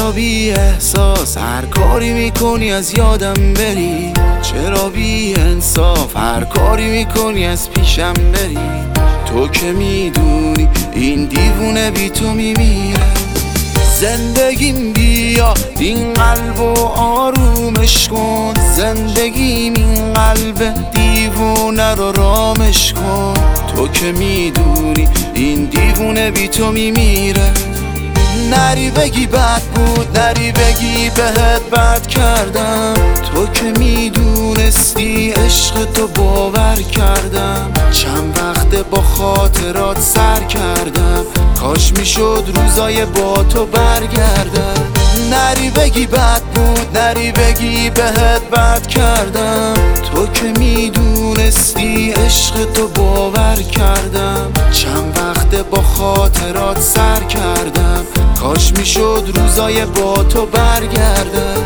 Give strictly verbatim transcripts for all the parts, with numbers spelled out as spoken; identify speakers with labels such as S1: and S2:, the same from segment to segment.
S1: چرا بی احساس هر کاری میکنی از یادم بری؟ چرا بی انصاف هر کاری میکنی از پیشم بری؟ تو که میدونی این دیوونه بی تو میمیره. زندگیم بیا این قلبو آرومش کن، زندگیم این قلب دیوونه رو رامش کن. تو که میدونی این دیوونه بی تو میمیره. نری بگی بد بود، نری بگی بهت بد کردم. تو که میدونستی عشق تو باور کردم. چند وقت با خاطرات سر کردم، کاش میشد روزای با تو برگردم. نری بگی بد بود، نری بگی بهت بد کردم. تو که میدونستی عشق تو باور کردم. چند وقت با خاطرات سر کردم، کاش میشد روزای با تو برگردم.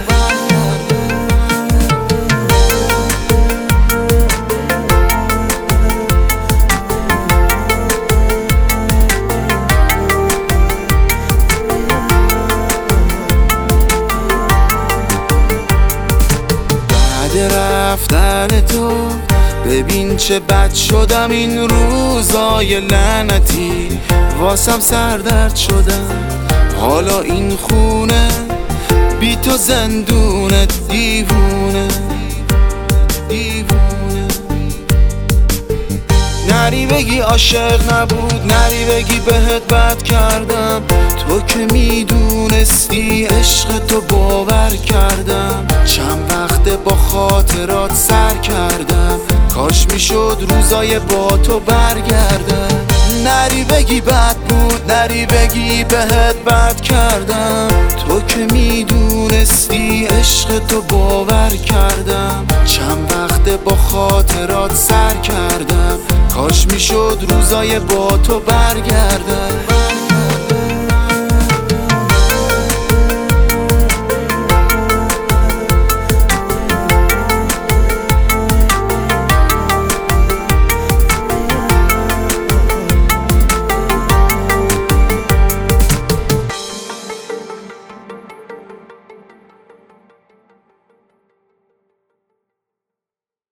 S1: بعد رفتن تو ببین چه بد شدم، این روزای لعنتی واسم سردرد شدم. حالا این خونه بی تو زندونه، دیوونه دیوونه. نری بگی عاشق نبود، نری بگی بهت بد کردم. تو که میدونستی عشق تو باور کردم. چند وقت با خاطرات سر کردم، کاش میشد روزای با تو برگردم. نری بگی بد بود، نری بگی بهت بد کردم. تو که میدونستی عشق تو باور کردم. چند وقت با خاطرات سر کردم، کاش میشد روزای با تو برگردم.